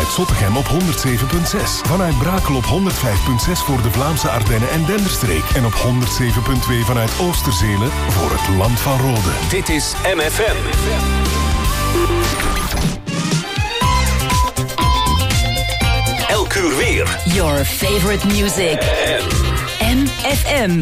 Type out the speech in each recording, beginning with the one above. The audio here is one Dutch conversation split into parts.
vanuit Zottegem op 107.6. Vanuit Brakel op 105.6 voor de Vlaamse Ardennen en Denderstreek. En op 107.2 vanuit Oosterzelen voor het Land van Rode. Dit is MFM. Elk uur weer. Your favorite music. MFM.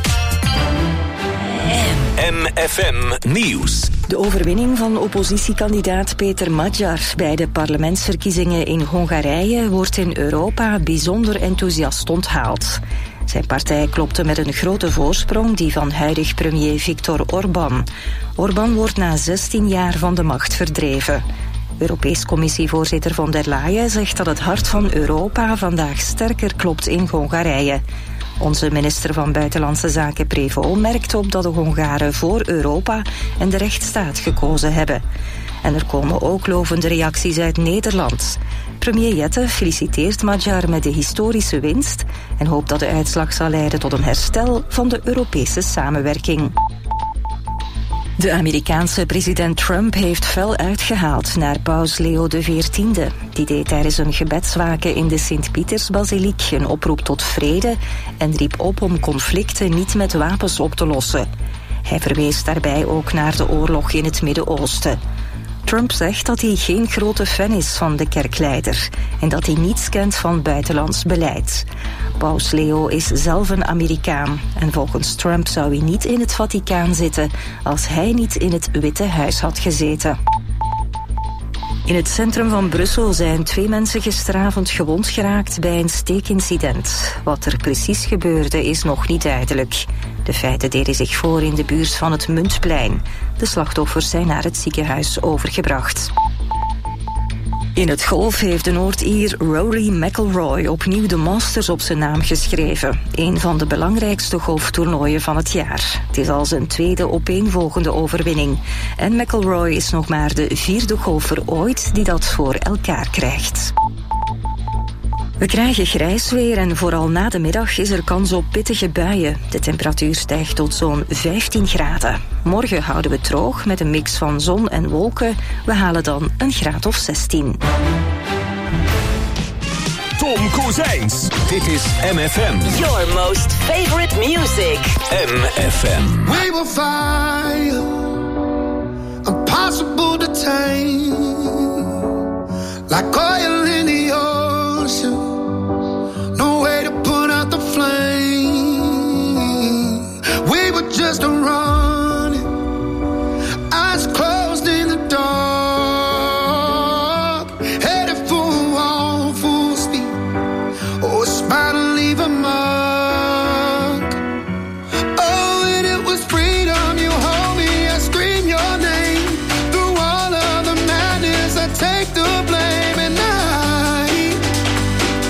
MFM Nieuws. De overwinning van oppositiekandidaat Peter Magyar bij de parlementsverkiezingen in Hongarije wordt in Europa bijzonder enthousiast onthaald. Zijn partij klopte met een grote voorsprong die van huidig premier Viktor Orbán. Orbán wordt na 16 jaar van de macht verdreven. Europees Commissievoorzitter von der Leyen zegt dat het hart van Europa vandaag sterker klopt in Hongarije. Onze minister van Buitenlandse Zaken Prévost merkt op dat de Hongaren voor Europa en de rechtsstaat gekozen hebben. En er komen ook lovende reacties uit Nederland. Premier Jette feliciteert Magyar met de historische winst en hoopt dat de uitslag zal leiden tot een herstel van de Europese samenwerking. De Amerikaanse president Trump heeft fel uitgehaald naar paus Leo XIV. Die deed tijdens een gebedswaken in de Sint-Pietersbasiliek een oproep tot vrede en riep op om conflicten niet met wapens op te lossen. Hij verwees daarbij ook naar de oorlog in het Midden-Oosten. Trump zegt dat hij geen grote fan is van de kerkleider en dat hij niets kent van buitenlands beleid. Paus Leo is zelf een Amerikaan en volgens Trump zou hij niet in het Vaticaan zitten als hij niet in het Witte Huis had gezeten. In het centrum van Brussel zijn 2 mensen gisteravond gewond geraakt bij een steekincident. Wat er precies gebeurde is nog niet duidelijk. De feiten deden zich voor in de buurt van het Muntplein. De slachtoffers zijn naar het ziekenhuis overgebracht. In het golf heeft de Noord-Ier Rory McIlroy opnieuw de Masters op zijn naam geschreven. Een van de belangrijkste golftoernooien van het jaar. Het is al zijn 2e opeenvolgende overwinning. En McIlroy is nog maar de 4e golfer ooit die dat voor elkaar krijgt. We krijgen grijs weer en vooral na de middag is er kans op pittige buien. De temperatuur stijgt tot zo'n 15 graden. Morgen houden we het droog met een mix van zon en wolken. We halen dan een graad of 16. Tom Kozijns. Dit is MFM. Your most favorite music. MFM. We will fire, impossible to tame, like oil in the ocean. No way to put out the flame. We were just running, eyes closed in the dark, headed for a wall, full speed. Oh, it's about to leave a mark. Oh, and it was freedom. You hold me, I scream your name. Through all of the madness, I take the blame. And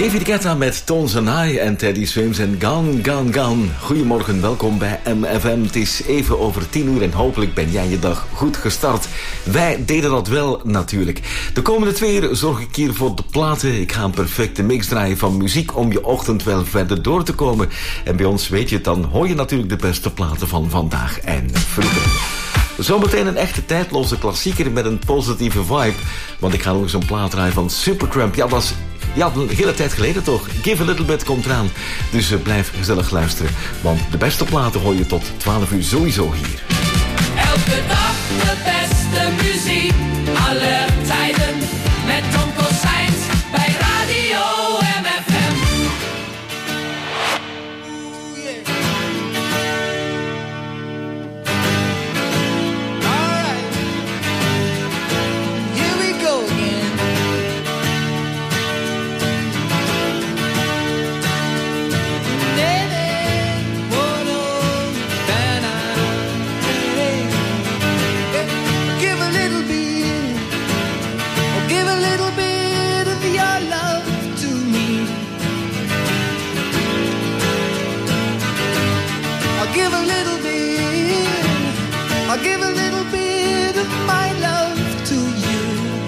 David Guetta met Tones and I en Teddy Swims en Gone, Gone, Gone. Goedemorgen, welkom bij MFM. Het is even over 10:00 en hopelijk ben jij je dag goed gestart. Wij deden dat wel natuurlijk. De komende 2 uur zorg ik hier voor de platen. Ik ga een perfecte mix draaien van muziek om je ochtend wel verder door te komen. En bij ons weet je het, dan hoor je natuurlijk de beste platen van vandaag en vroeger. Zometeen een echte tijdloze klassieker met een positieve vibe. Want ik ga nog eens een plaat draaien van Supertramp. Ja, dat is een hele tijd geleden toch. Give a Little Bit komt eraan. Dus blijf gezellig luisteren. Want de beste platen hoor je tot 12 uur sowieso hier. Elke dag de beste muziek. Alle tijden met Tom Kossijns bij Radio MFM. I'll give a little bit of my love to you.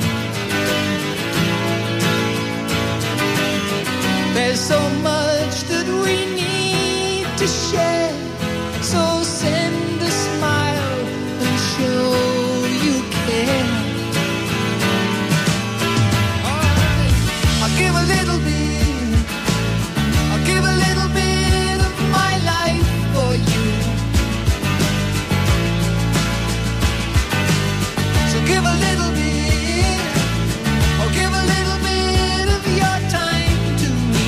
There's so much that we need to share, so send a smile and show you care. I'll give a little bit, I'll give a little bit of my life for you. Give a little bit, or give a little bit of your time to me.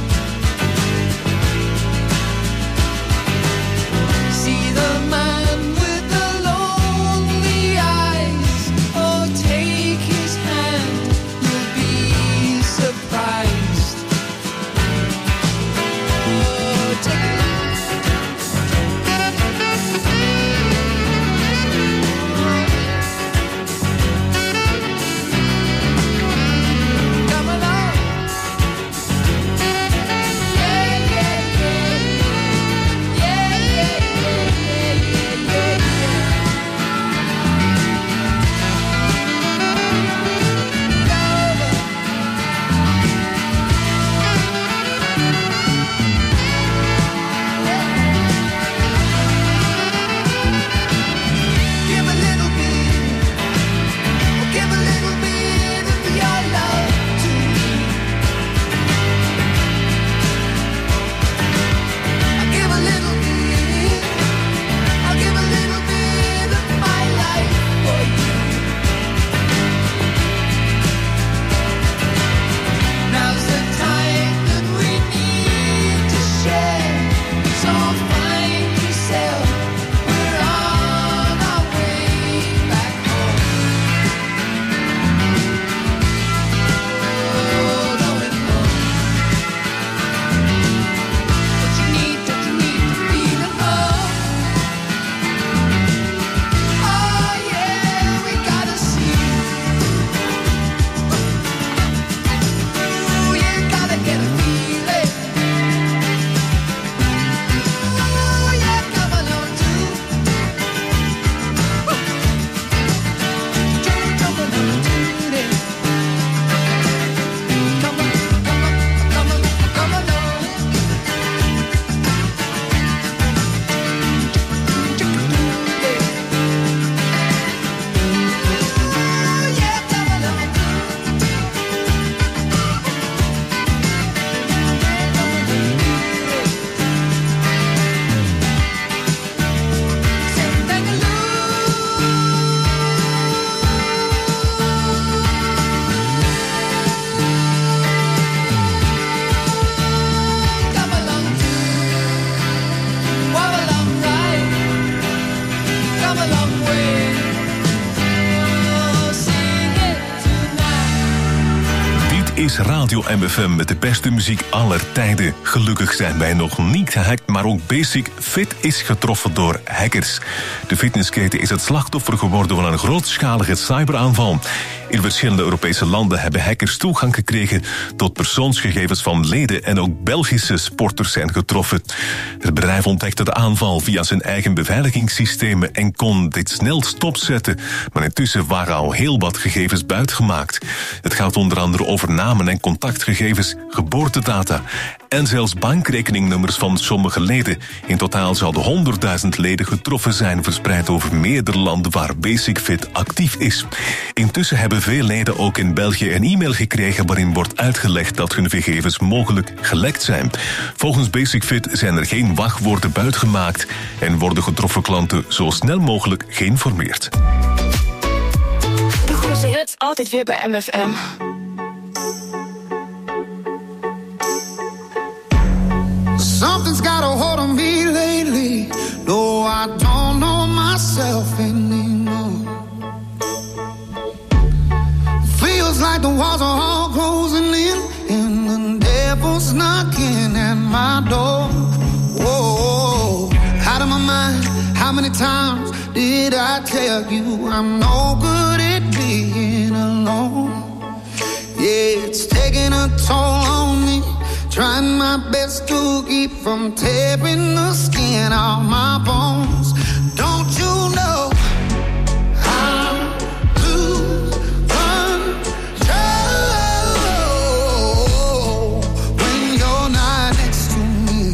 See the man with the lonely eyes, oh take his hand, you'll be surprised. Oh, take it. is Radio MFM met de beste muziek aller tijden. Gelukkig zijn wij nog niet gehackt, maar ook Basic Fit is getroffen door hackers. De fitnessketen is het slachtoffer geworden van een grootschalige cyberaanval. In verschillende Europese landen hebben hackers toegang gekregen tot persoonsgegevens van leden en ook Belgische sporters zijn getroffen. Het bedrijf ontdekte de aanval via zijn eigen beveiligingssystemen en kon dit snel stopzetten, maar intussen waren al heel wat gegevens buitgemaakt. Het gaat onder andere over namen en contactgegevens, geboortedata en zelfs bankrekeningnummers van sommige leden. In totaal zouden 100.000 leden getroffen zijn, verspreid over meerdere landen waar Basic-Fit actief is. Intussen hebben veel leden ook in België een e-mail gekregen waarin wordt uitgelegd dat hun gegevens mogelijk gelekt zijn. Volgens Basic-Fit zijn er geen wachtwoorden buitgemaakt en worden getroffen klanten zo snel mogelijk geïnformeerd. De goede hits altijd weer bij MFM. Something's got a hold on me lately. No, I don't know myself anymore. Feels like the walls are all closing in, and the devil's knocking at my door. Whoa, out of my mind. How many times did I tell you I'm no good at being alone? Yeah, it's taking a toll on me. Trying my best to keep from tearing the skin off my bones. Don't you know I lose control when you're not next to me?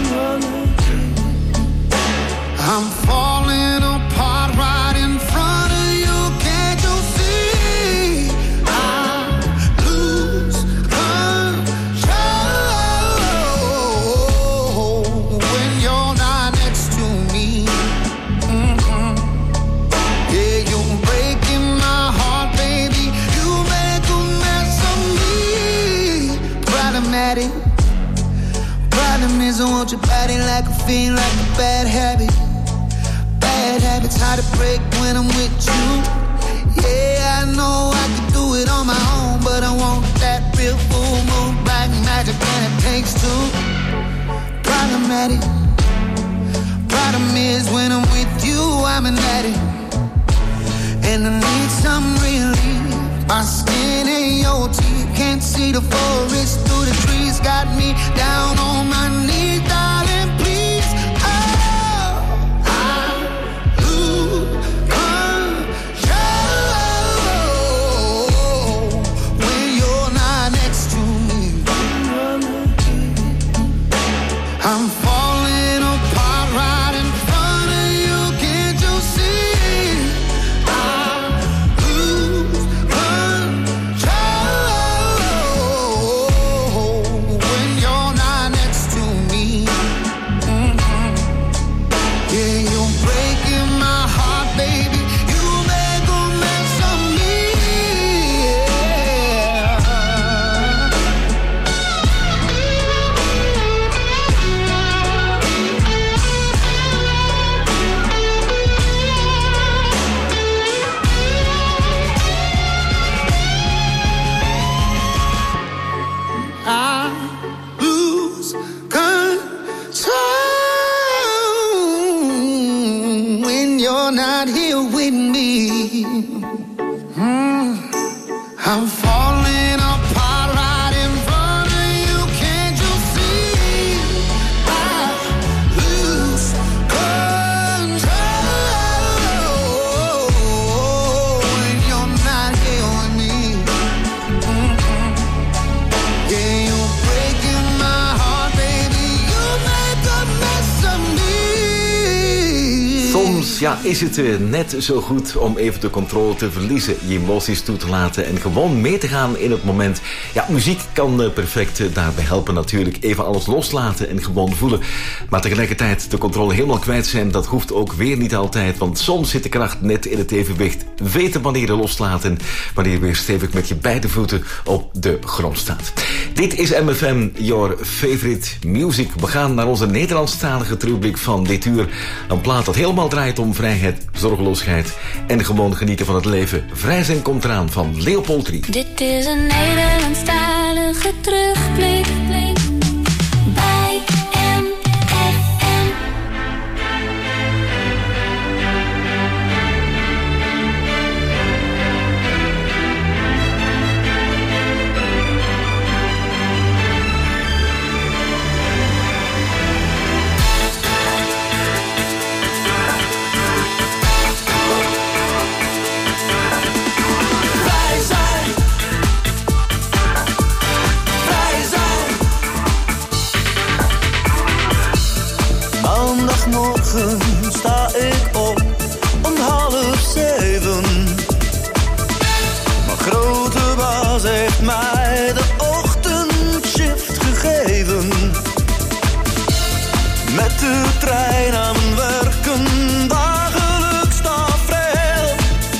I'm falling apart right in front of you. Can't you see? I lose control when you're not next to me. Yeah, you're breaking my heart, baby. You make a mess of me. Problematic. Problem is I want your body like a fiend, like a bad habit. Bad habits hard to break when I'm with you. Yeah, I know I can do it on my own, but I want that real full moon, black magic, and it takes two. Problematic. Problem is when I'm with you, I'm an addict, and I need some relief. My skin and your teeth can't see the forest through the trees. Got me down on my knees, darling, please. Oh, I lose control when you're not next to me. I'm falling apart right in front of you. Can't you see? I lose control when you're not next to me. Yeah, you're breaking my heart, baby. You make a mess of me. I lose control when you're not here with me. I'm falling apart right in front of you. Can't you see? I lose control when you're not here with me. Yeah, you're breaking my heart, baby. You make a mess of me. Soms ja, is het net zo goed om even de controle te verliezen, je emoties toe te laten en gewoon mee te gaan in het moment. Ja, muziek kan perfect daarbij helpen natuurlijk. Even alles loslaten en gewoon voelen. Maar tegelijkertijd de controle helemaal kwijt zijn, dat hoeft ook weer niet altijd. Want soms zit de kracht net in het evenwicht. Weten wanneer je loslaten, wanneer je weer stevig met je beide voeten op de grond staat. Dit is MFM, your favorite music. We gaan naar onze Nederlandstalige terugblik van dit uur. Een plaat dat helemaal draait om vrijheid, zorgeloosheid en gewoon genieten van het leven. Vrij zijn komt eraan van Leopold III. Dit is een Nederlandstalige terugblik bij MFM. morgen sta ik op om 6:30. Maar grote baas heeft mij de ochtendshift gegeven. Met de trein aan mijn werken, dagelijks tafereel.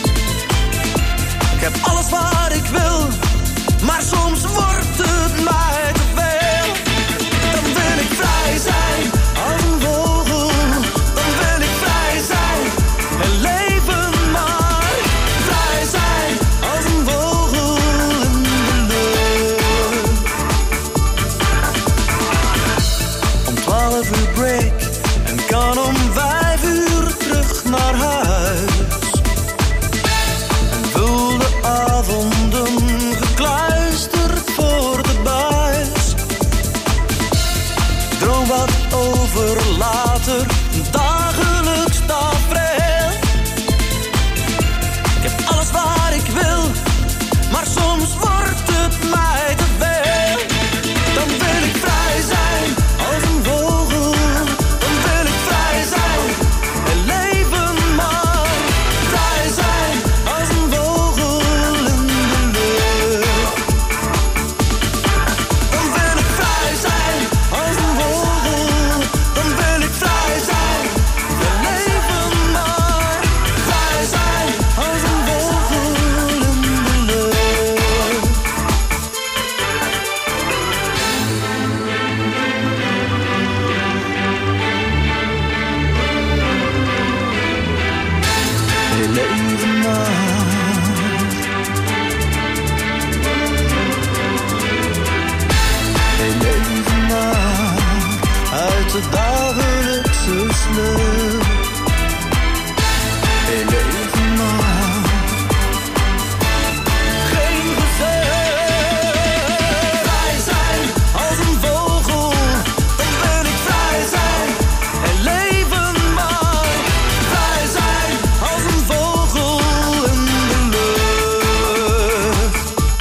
Ik heb alles waar ik wil, maar soms wordt het mij te veel. Dan wil ik vrij zijn als een vogel, dan wil ik vrij zijn en leven maar. Vrij zijn als een vogel in de lucht. Om 12 uur break en kan om 5 uur terug naar huis. En vul de avonden gekluisterd voor de buis. Droom wat over later, dagelijks tafereel. Ik heb alles waar ik wil, maar soms wordt het mij te veel. Dan wil ik vrij zijn als een vogel, dan wil ik vrij zijn en leven maar. Vrij zijn als een vogel in de lucht. Dan wil ik vrij zijn als een vogel, dan wil ik vrij zijn en leven maar. Vrij zijn als een vogel in de lucht. Hey, leven maar. Hey, leven maar uit de dagelijkse sleur. Hey, leven maar. Geen gezeur. Vrij zijn als een vogel, dan wil ik vrij zijn en leven maar. Vrij zijn als een vogel in de lucht.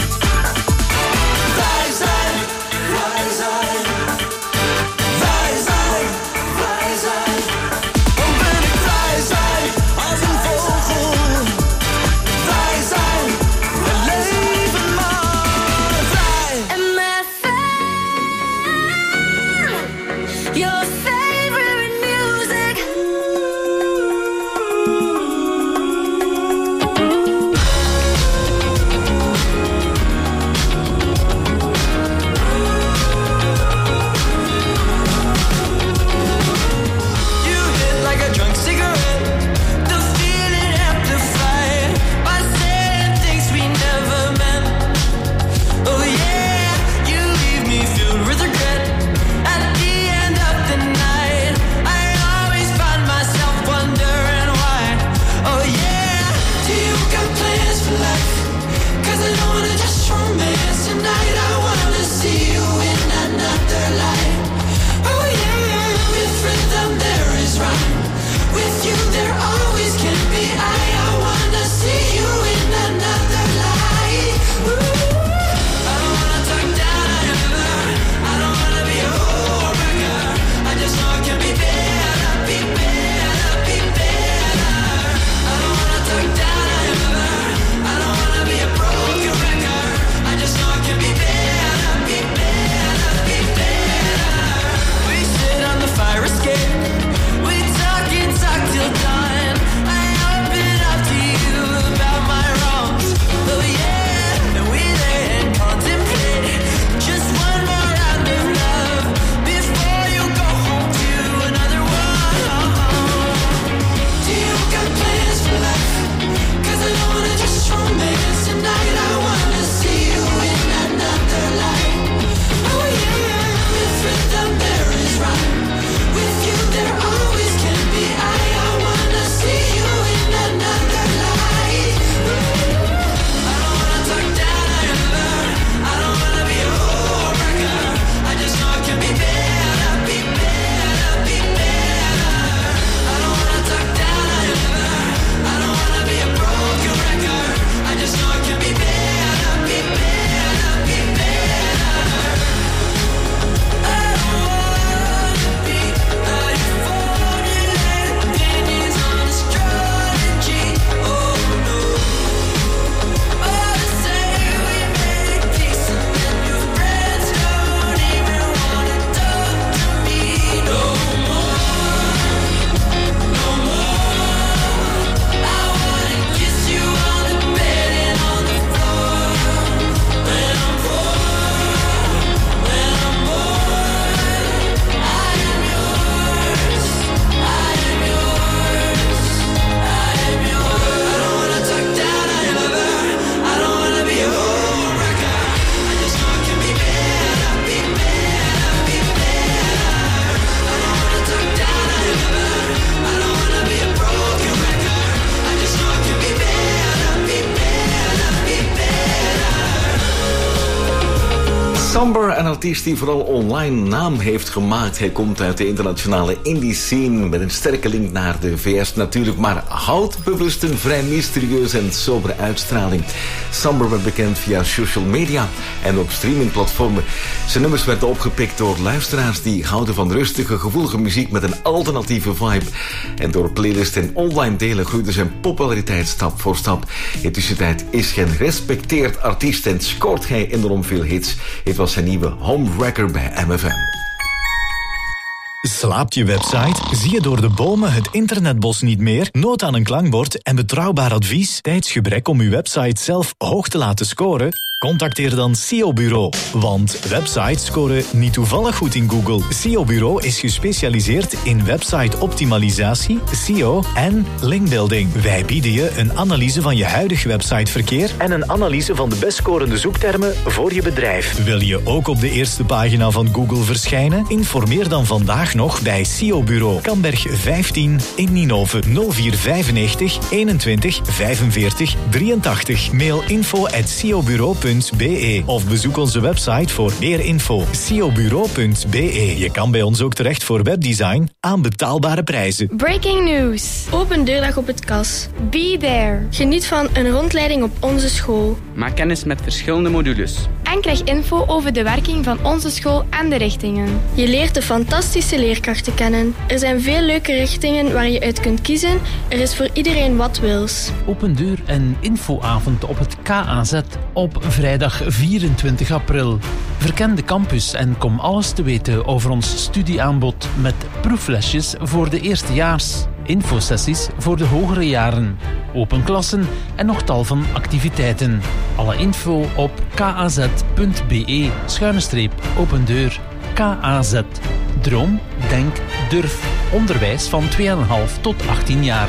Vrij zijn, vrij zijn, vrij zijn, vrij zijn. Dan Samber, een artiest die vooral online naam heeft gemaakt. Hij komt uit de internationale indie scene met een sterke link naar de VS natuurlijk, maar houdt bewust een vrij mysterieuze en sobere uitstraling. Samber werd bekend via social media en op streamingplatformen. Zijn nummers werden opgepikt door luisteraars die houden van rustige, gevoelige muziek met een alternatieve vibe. En door playlist en online delen groeide zijn populariteit stap voor stap. In de tussentijd is hij een gerespecteerd artiest en scoort hij enorm veel hits. Het was zijn nieuwe homewrecker bij MFM. Slaapt je website? Zie je door de bomen het internetbos niet meer? Nood aan een klankbord en betrouwbaar advies? Tijdsgebrek om uw website zelf hoog te laten scoren? Contacteer dan SEO Bureau. Want websites scoren niet toevallig goed in Google. SEO Bureau is gespecialiseerd in website-optimalisatie, SEO en linkbuilding. Wij bieden je een analyse van je huidig websiteverkeer en een analyse van de best scorende zoektermen voor je bedrijf. Wil je ook op de eerste pagina van Google verschijnen? Informeer dan vandaag nog bij SEO Bureau. Kamberg 15 in Ninove 0495 21 45 83. Mail info@seobureau.be of bezoek onze website voor meer info. seobureau.be. Je kan bij ons ook terecht voor webdesign aan betaalbare prijzen. Breaking news. Open deurdag op het KAS. Be there. Geniet van een rondleiding op onze school. Maak kennis met verschillende modules. En krijg info over de werking van onze school en de richtingen. Je leert de fantastische leerkrachten kennen. Er zijn veel leuke richtingen waar je uit kunt kiezen. Er is voor iedereen wat wils. Open deur en infoavond op het KAZ op vrijdag 24 april. Verken de campus en kom alles te weten over ons studieaanbod met proeflesjes voor de eerstejaars, infosessies voor de hogere jaren, open klassen en nog tal van activiteiten. Alle info op kaz.be/open deur. KAZ. Droom, denk, durf. Onderwijs van 2,5 tot 18 jaar.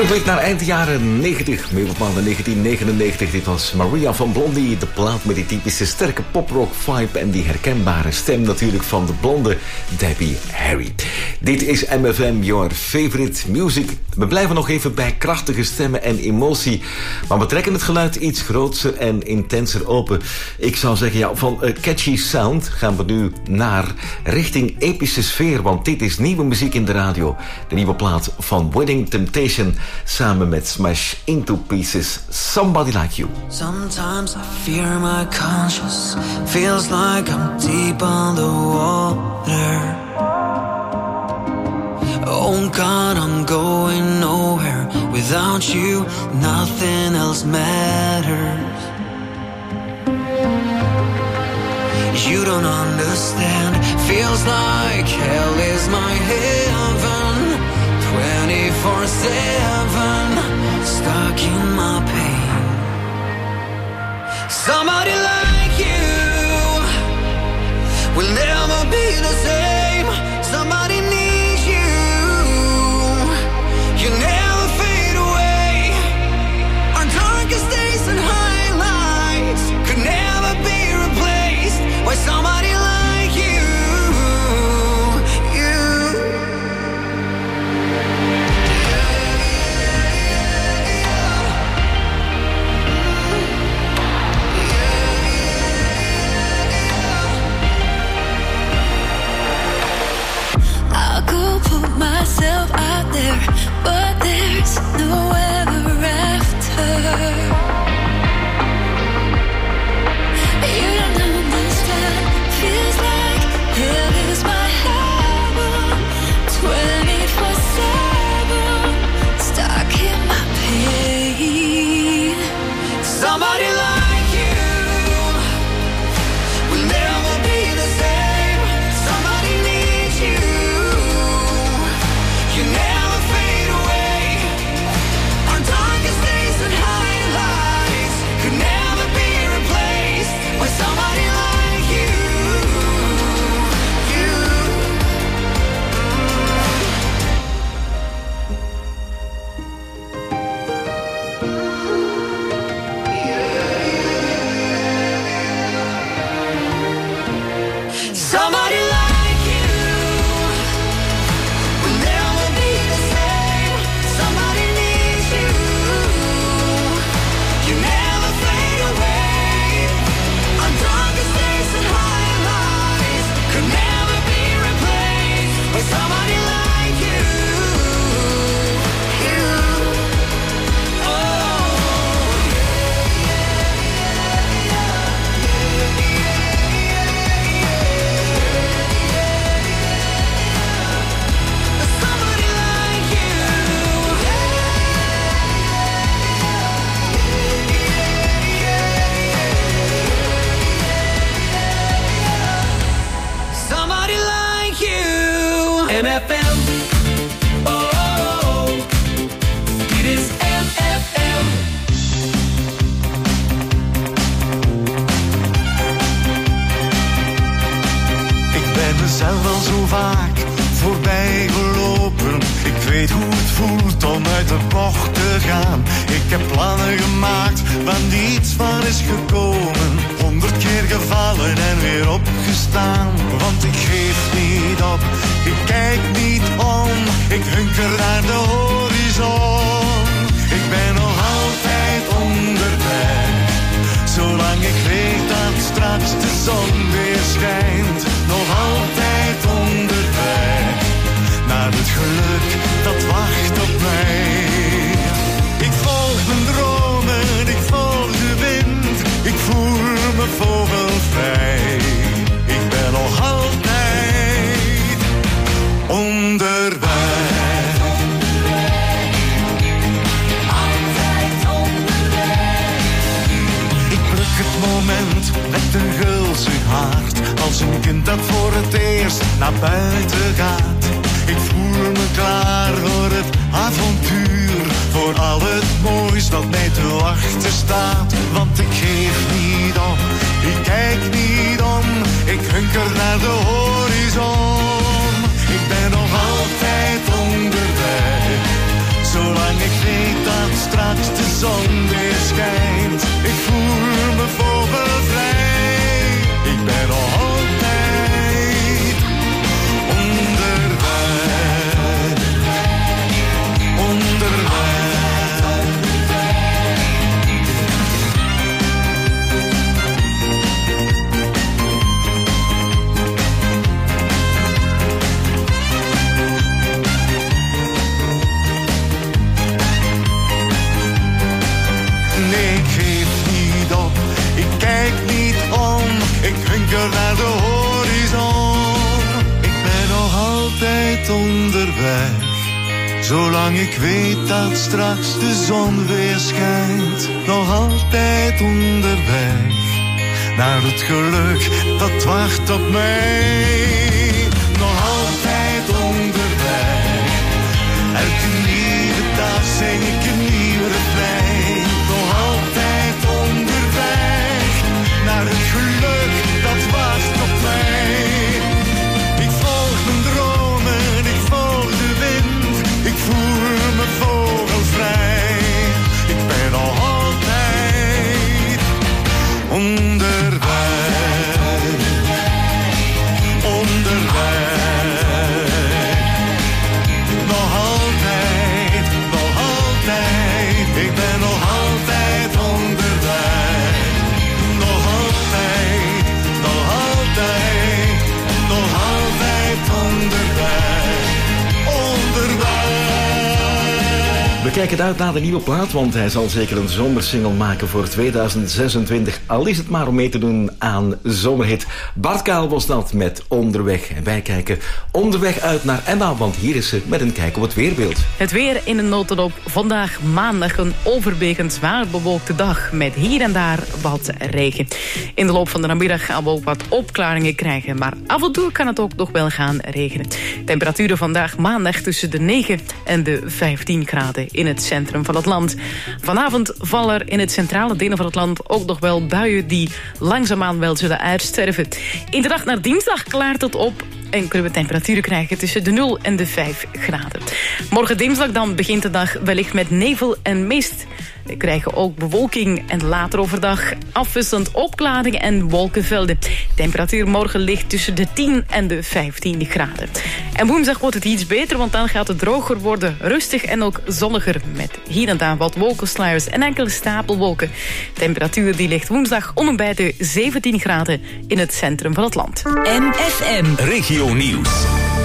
Terugblik naar eind jaren 90, meer bepaald 1999. Dit was Maria van Blondie, de plaat met die typische sterke poprock vibe en die herkenbare stem natuurlijk van de blonde Debbie Harry. Dit is MFM, your favorite music. We blijven nog even bij krachtige stemmen en emotie, maar we trekken het geluid iets groter en intenser open. Ik zou zeggen, ja, van catchy sound gaan we nu naar richting epische sfeer, want dit is nieuwe muziek in de radio. De nieuwe plaat van Wedding Temptation samen met Smash Into Pieces, Somebody Like You. Sometimes I fear my conscience, feels like I'm deep underwater. Oh God, I'm going nowhere. Without you, nothing else matters. You don't understand, feels like hell is my heaven. 24/7, stuck in my pain. Somebody like you will never be the same. Somebody needs you. You never fade away. Our darkest days and highlights could never be replaced by somebody like you. Put myself out there, but there's no ever after. You don't understand, feels like hell is my heaven. 24/7, stuck in my pain. Somebody like you will never be the same. Somebody needs you. You never fade away. Our darkest days and highlights could never be replaced by somebody like you. Somebody like you will never be the same. Somebody needs you. You never fade away. Our darkest days and highlights could never be replaced by somebody like you. Somebody like you. MFM. Oh, it is MFM. Ik ben mezelf al zo vaak voorbij gelopen. Ik weet hoe het voelt om uit de bocht te gaan. Ik heb plannen gemaakt waar niets van is gekomen. 100 keer gevallen en weer opgestaan. Want ik geef niet op, ik kijk niet om. Ik hunker naar de horizon. Ik ben nog altijd onderweg. Zolang ik weet dat straks de zon weer schijnt. Nog altijd onderweg. Naar het geluk dat wacht op mij. Ik volg mijn dromen, ik volg de wind. Ik voel me vogelvrij. Ik ben nog altijd onderweg. Altijd onderweg. Ik pluk het moment met een gulzig hart. Als een kind dat voor het eerst naar buiten gaat. Ik voel me klaar voor het avontuur. Voor al het moois dat mij te wachten staat. Want ik geef niet op, ik kijk niet om. Ik hunker naar de horizon. Ik ben nog altijd onderweg. Zolang ik weet over naar de horizon. Ik ben nog altijd onderweg, zolang ik weet dat straks de zon weer schijnt. Nog altijd onderweg, naar het geluk dat wacht op mij. Nog altijd onderweg, elke nieuwe dag zing ik een nieuw refrein. Nog altijd onderweg, naar het geluk dat wacht op mij. Ik volg mijn dromen, ik volg de wind, ik voel me vogelvrij. Ik ben nog altijd onderweg. Ik ben nog altijd onderweg. Nog altijd, nog altijd, nog altijd onderweg. Onderweg. We kijken uit naar de nieuwe plaat, want hij zal zeker een zomersingle maken voor 2026. Al is het maar om mee te doen aan Zomerhit. Bart Kaal was dat met Onderweg. En wij kijken onderweg uit naar Emma, want hier is ze met een kijk op het weerbeeld. Het weer in een notendop. Vandaag maandag een overwegend zwaar bewolkte dag met hier en daar wat regen. In de loop van de namiddag gaan we ook wat opklaringen krijgen, maar af en toe kan het ook nog wel gaan regenen. Temperaturen vandaag maandag tussen de 9 en de 15 graden in het centrum van het land. Vanavond vallen er in het centrale delen van het land ook nog wel buien die langzaamaan wel zullen uitsterven. In de dag naar dinsdag klaart het op en kunnen we temperaturen krijgen tussen de 0 en de 5 graden. Morgen dinsdag dan begint de dag wellicht met nevel en mist. We krijgen ook bewolking en later overdag afwisselend opklaringen en wolkenvelden. Temperatuur morgen ligt tussen de 10 en de 15 graden. En woensdag wordt het iets beter, want dan gaat het droger worden. Rustig en ook zonniger met hier en daar wat wolkensluiers en enkele stapelwolken. Temperatuur die ligt woensdag om en bij de 17 graden in het centrum van het land. MFM Regio Nieuws.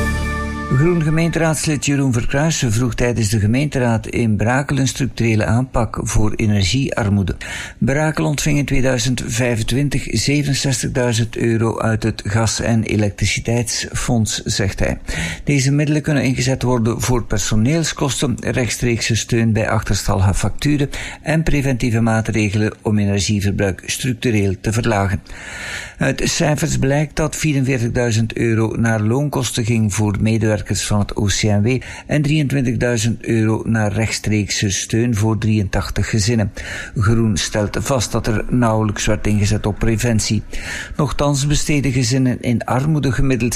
Groen gemeenteraadslid Jeroen Verkruijsen vroeg tijdens de gemeenteraad in Brakel een structurele aanpak voor energiearmoede. Brakel ontving in 2025 €67.000 uit het gas- en elektriciteitsfonds, zegt hij. Deze middelen kunnen ingezet worden voor personeelskosten, rechtstreekse steun bij achterstallige facturen en preventieve maatregelen om energieverbruik structureel te verlagen. Uit cijfers blijkt dat €44.000 naar loonkosten ging voor medewerkers van het OCMW en €23.000 naar rechtstreekse steun voor 83 gezinnen. Groen stelt vast dat er nauwelijks werd ingezet op preventie. Nochtans besteden gezinnen in armoede gemiddeld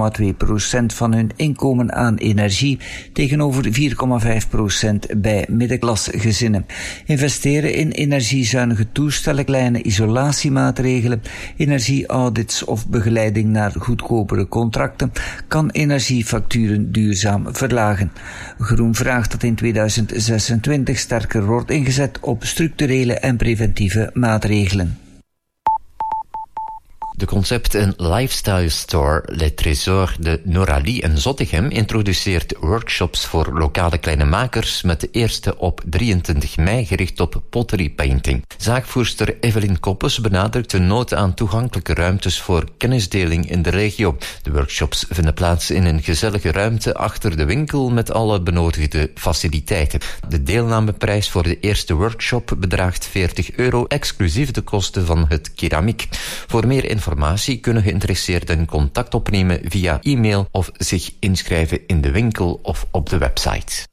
7,2% van hun inkomen aan energie, tegenover 4,5% bij middenklasgezinnen. Investeren in energiezuinige toestellen, kleine isolatiemaatregelen, energieaudits of begeleiding naar goedkopere contracten kan energiefacturen duurzaam verlagen. Groen vraagt dat in 2026 sterker wordt ingezet op structurele en preventieve maatregelen. De concept- en lifestyle store Le Trésor de Noralie in Zottegem introduceert workshops voor lokale kleine makers met de eerste op 23 mei gericht op pottery painting. Zaakvoerster Evelyn Koppes benadrukt de nood aan toegankelijke ruimtes voor kennisdeling in de regio. De workshops vinden plaats in een gezellige ruimte achter de winkel met alle benodigde faciliteiten. De deelnameprijs voor de eerste workshop bedraagt €40, exclusief de kosten van het keramiek. Voor meer informatie kunnen geïnteresseerden contact opnemen via e-mail of zich inschrijven in de winkel of op de website.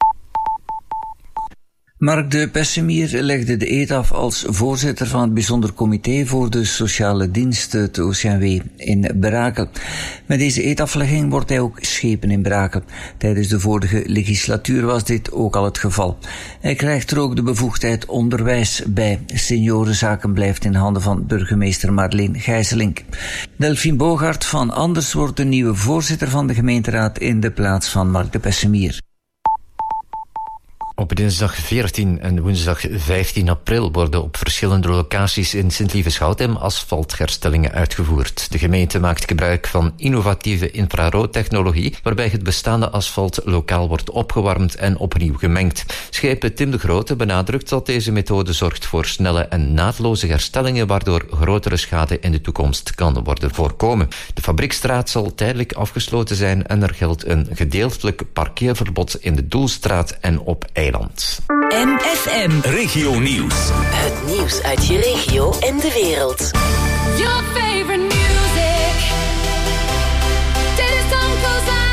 Mark de Pessemier legde de eed af als voorzitter van het bijzonder comité voor de sociale diensten, het OCMW, in Brakel. Met deze eedaflegging wordt hij ook schepen in Brakel. Tijdens de vorige legislatuur was dit ook al het geval. Hij krijgt er ook de bevoegdheid onderwijs bij. Seniorenzaken blijft in handen van burgemeester Marleen Gijzelink. Delphine Bogaert van Anders wordt de nieuwe voorzitter van de gemeenteraad in de plaats van Mark de Pessemier. Op dinsdag 14 en woensdag 15 april worden op verschillende locaties in Sint-Lieveshout asfaltherstellingen uitgevoerd. De gemeente maakt gebruik van innovatieve infraroodtechnologie, waarbij het bestaande asfalt lokaal wordt opgewarmd en opnieuw gemengd. Schepen Tim de Grote benadrukt dat deze methode zorgt voor snelle en naadloze herstellingen, waardoor grotere schade in de toekomst kan worden voorkomen. De fabriekstraat zal tijdelijk afgesloten zijn en er geldt een gedeeltelijk parkeerverbod in de Doelstraat en op eiland. MFM. Regio Nieuws. Het nieuws uit je regio en de wereld. Your favorite music. Dit is Uncle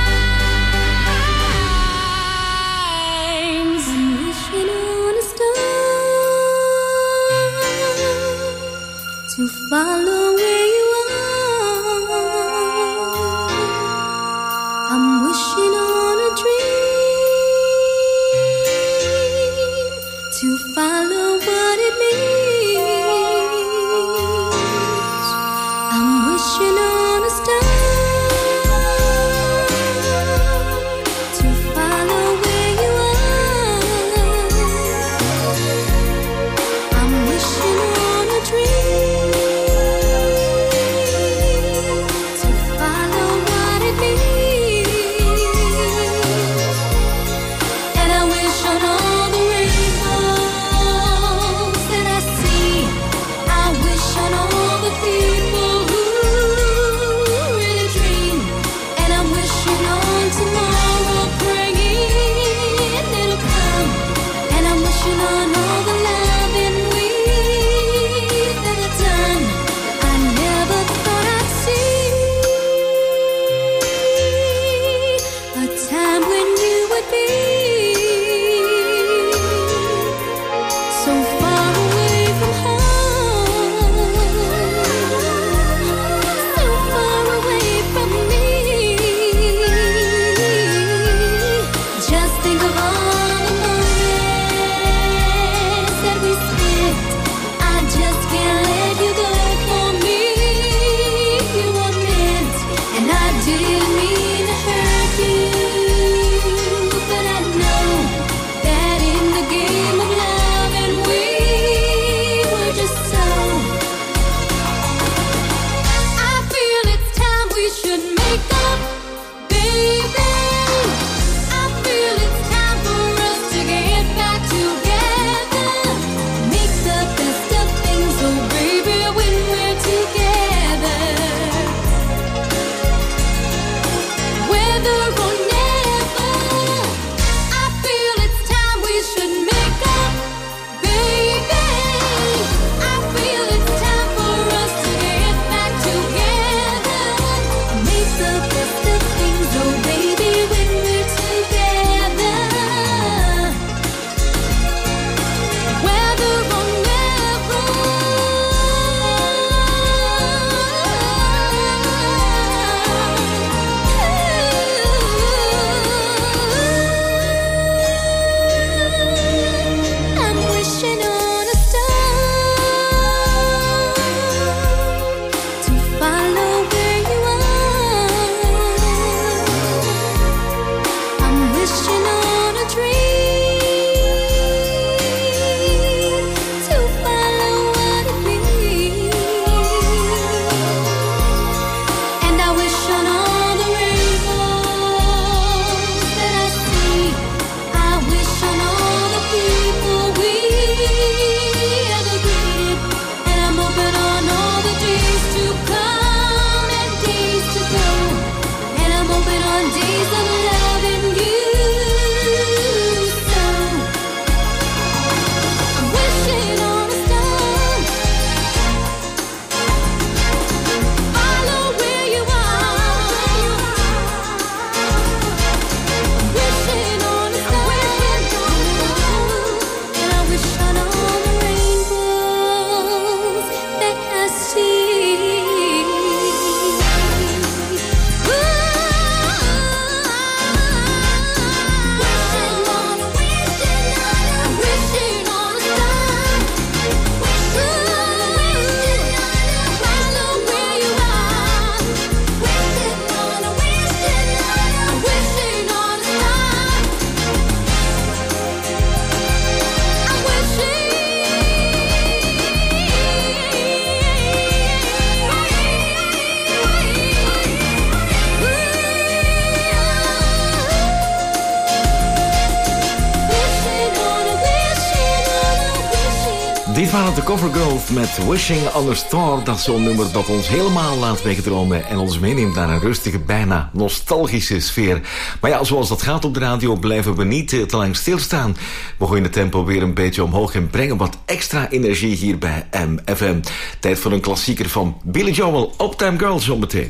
Zines. I'm wishing on a star to follow where you are. I'm wishing on a dream to follow what it means. I'm wishing on a star to follow where you are. I'm wishing on a dream to follow what it means. And I wish on all the rainbows that I see. I wish on all the people who Dit waren de Covergirls met Wishing on a Star. Dat is zo'n nummer dat ons helemaal laat wegdromen en ons meeneemt naar een rustige, bijna nostalgische sfeer. Maar ja, zoals dat gaat op de radio blijven we niet te lang stilstaan. We gooien het tempo weer een beetje omhoog en brengen wat extra energie hier bij MFM. Tijd voor een klassieker van Billy Joel, Uptown Girl zometeen.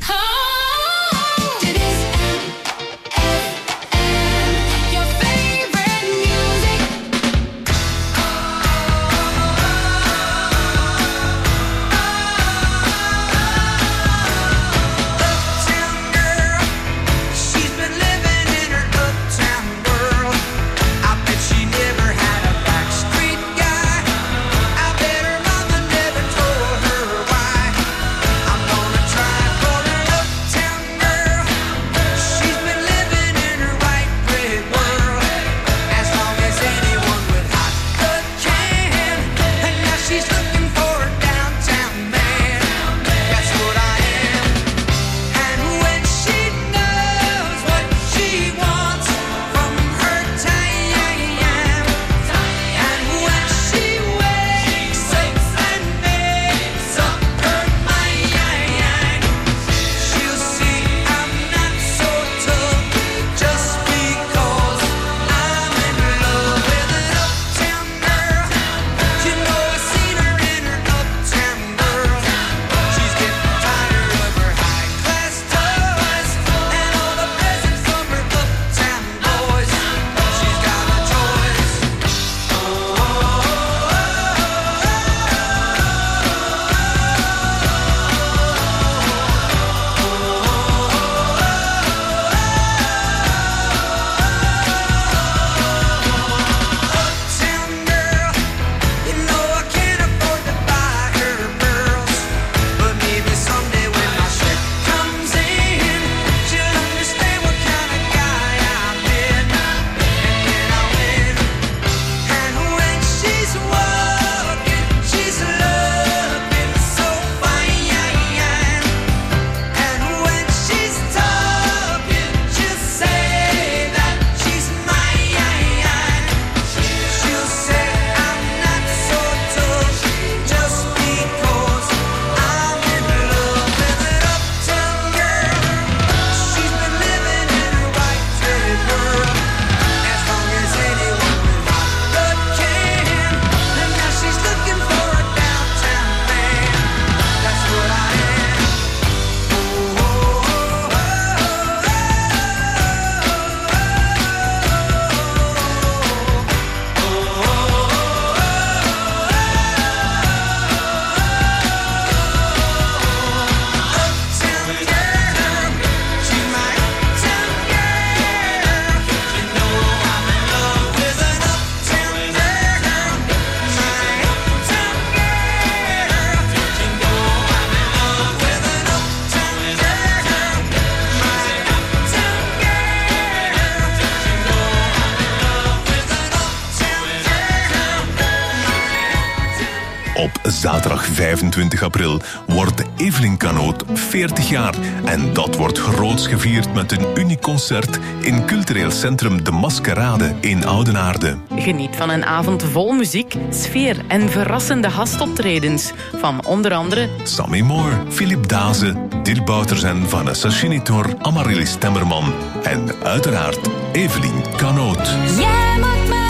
Zaterdag 25 april wordt Evelien Kanoot 40 jaar. En dat wordt groots gevierd met een uniek concert in cultureel centrum De Maskerade in Oudenaarde. Geniet van een avond vol muziek, sfeer en verrassende gastoptredens. Van onder andere Sammy Moore, Philip Daze, Dirk Bouters en Vanessa Chinitor, Amaryllis Temmerman. En uiteraard Evelien Kanoot. Jij maakt mij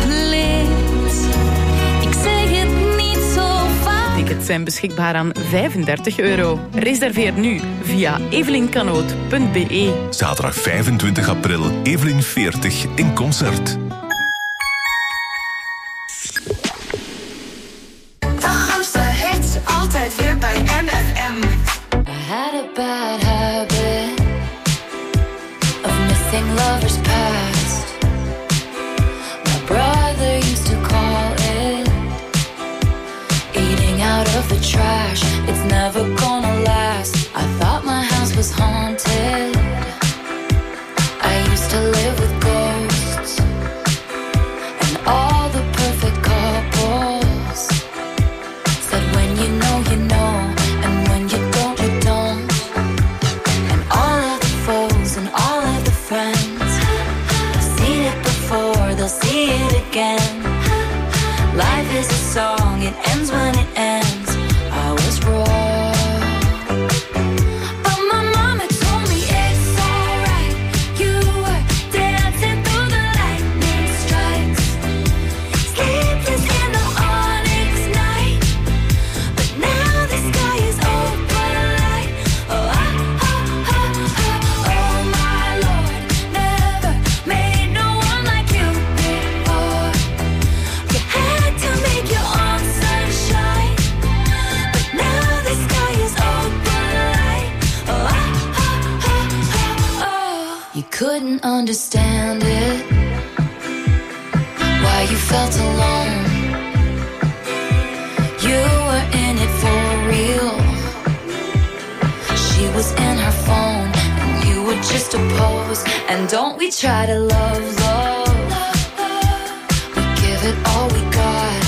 compleet. Ik zeg het niet zo vaak. Tickets zijn beschikbaar aan €35. Reserveer nu via evelinkanoot.be. Zaterdag 25 april, Evelien 40 in concert. De grootste hits, altijd weer bij MFM. I had a bad habit of missing lovers past. My brother used to call it eating out of the trash. It's never gonna last. I thought my house was haunted. I used to live with ghosts. couldn't understand it. Why you felt alone. You were in it for real. She was in her phone and you were just a pose. And don't we try to love, we give it all we got.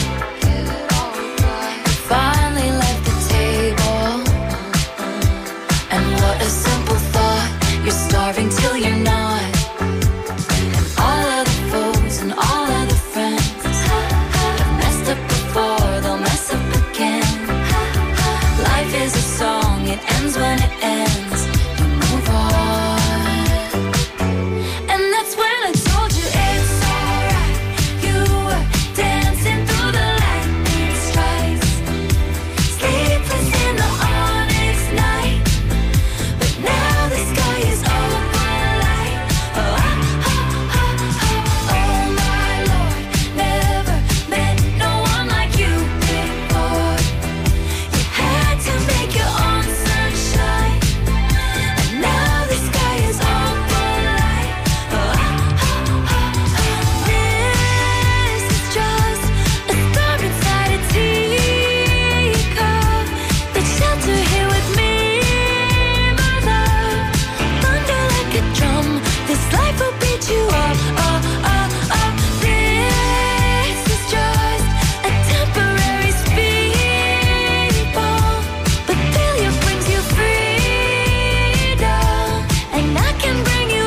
Finally left the table. And what a simple thought. You're starving till you're not. And all of the foes and all of the friends have messed up before, they'll mess up again. Life is a song, it ends when it ends. You move on. And that's when I told you it's alright. You were dancing through the lightning strikes, sleepless in the onyx night. But now the sky is overlight. Oh, oh my Lord, never met no one like you before. You had to make your own sunshine, and now the sky is overlight. Oh, this is just a star inside a teacup. Let's shelter here with me, my love. Thunder like a drum, this life will beat you up. This is just a temporary speed bump, but failure brings you freedom, and I can bring you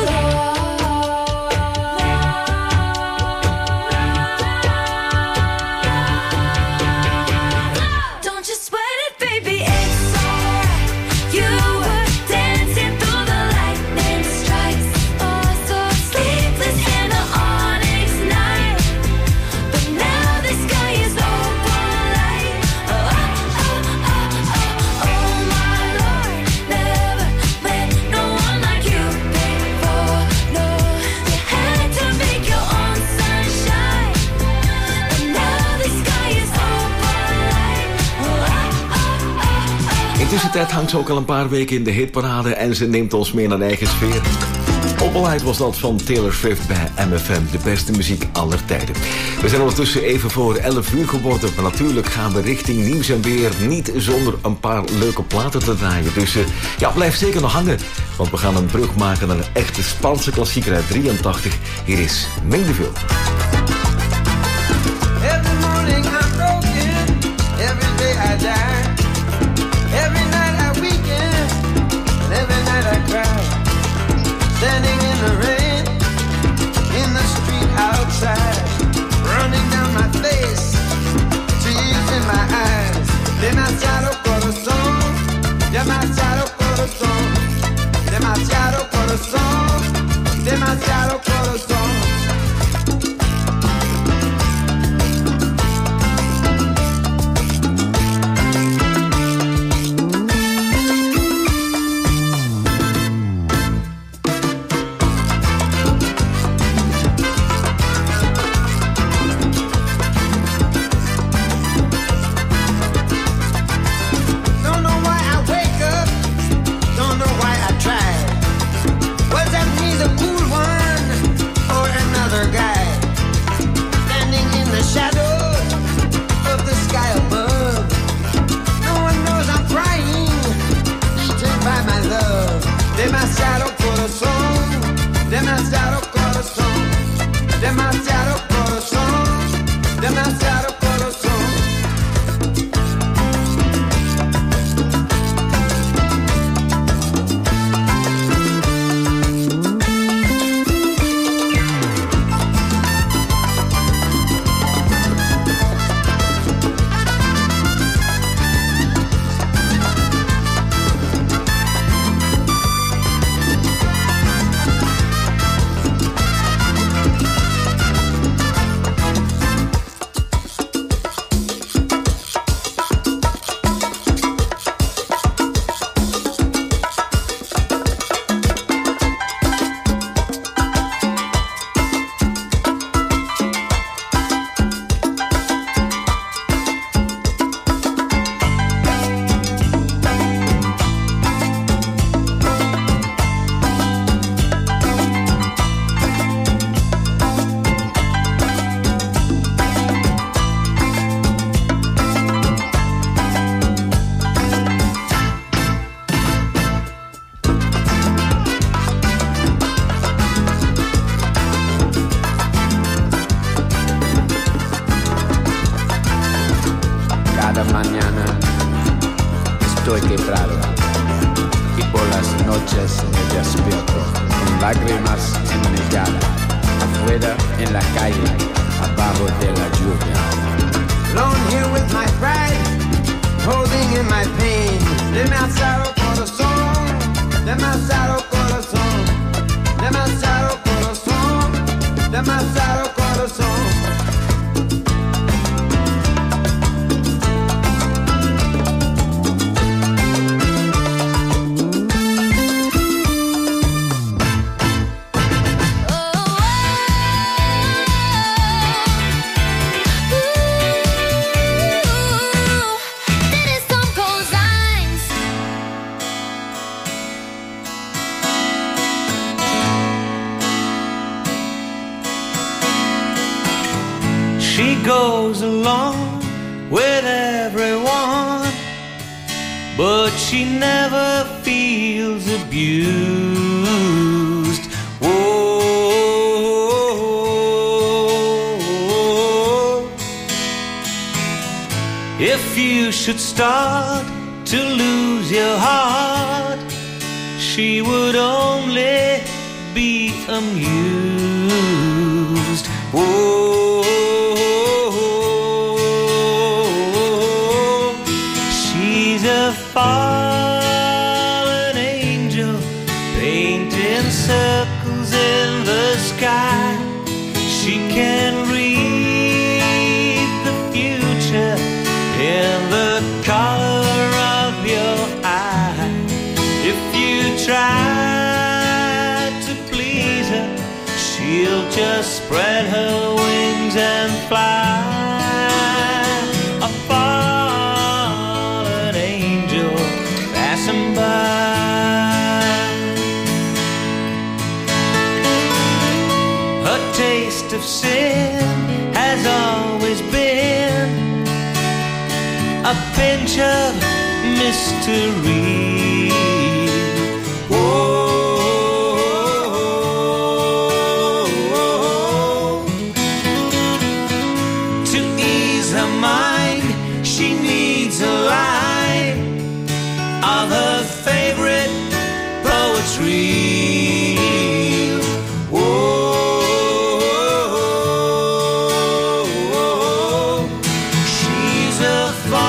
love. Don't you sweat it, baby, it's alright. You were dancing through the lightning strikes, oh so sleepless in the onyx night. But now the sky is overlight. Oh my Lord, never met no one like you before. No, you had to make your own sunshine, and now the sky is overlight. Intussen tijd hangt ze ook al een paar weken in de hitparade en ze neemt ons mee naar de eigen sfeer. Opbeleid was dat van Taylor Swift bij MFM, de beste muziek aller tijden. We zijn ondertussen even voor 11 uur geworden, maar natuurlijk gaan we richting nieuws en weer niet zonder een paar leuke platen te draaien. Dus ja, blijf zeker nog hangen, want we gaan een brug maken naar een echte Spaanse klassieker uit 83. Hier is Mendeville. Every morning I'm broken, every day I die. Every night I weaken, and every night I cry. Standing in the rain, in the street outside, running down my face, tears in my eyes. Demasiado corazón, demasiado corazón, demasiado corazón, demasiado corazón. Don't know why I wake up, don't know why I try. Was that me, the cool one, or another guy? Standing in the shadows of the sky above. No one knows I'm crying, eaten by my love. Demasiado corazón, demasiado corazón, demasiado corazón, demasiado corazón. Parque Prado. Y por las noches me despierto con lágrimas en mi cara, afuera en la calle, abajo de la lluvia. Alone here with my pride, holding in my pain. Demasiado corazón, demasiado corazón, demasiado corazón, demasiado corazón. She goes along with everyone, but she never feels abused. Whoa. If you should start to lose your heart, she would only be amused. Whoa. Fallen angel painting circles in the sky. She can read the future in the color of your eye. If you try to please her, she'll just spread her wings and fly. Her taste of sin has always been a pinch of mystery. Whoa. To ease her mind, she needs a line of her favorite poetry. Whoa. She's a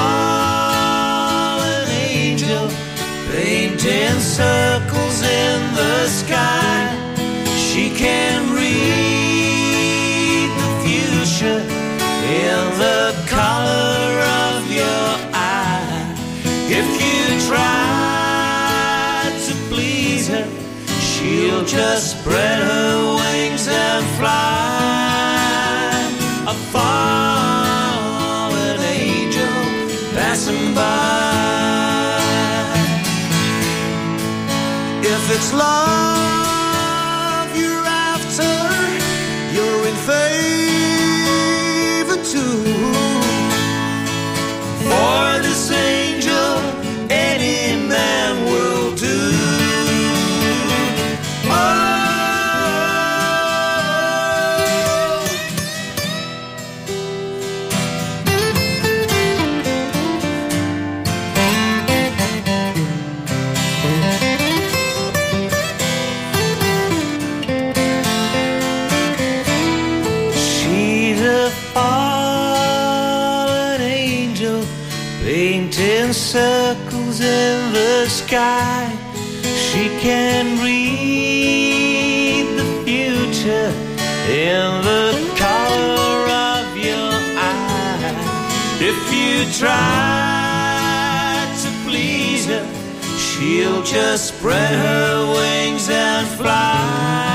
fallen angel painting circles in the sky. She can read the future in the color of your eye. If you try to please her, she'll just spread her wings and fly. A fallen angel passing by. If it's love you're after, you're in favor too. For this angel, any man will do. She's a fallen angel painting circles in the sky. She can read the future in the color of your eye. If you try to please her, she'll just spread her wings and fly.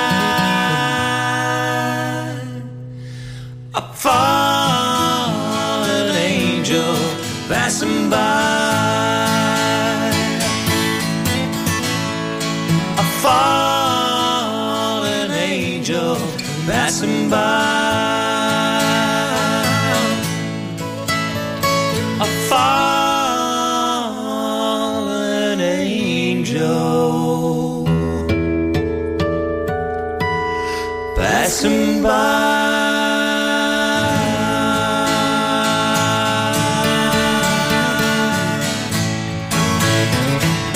A fallen angel passing by. A fallen angel passing by. A fallen angel passing by.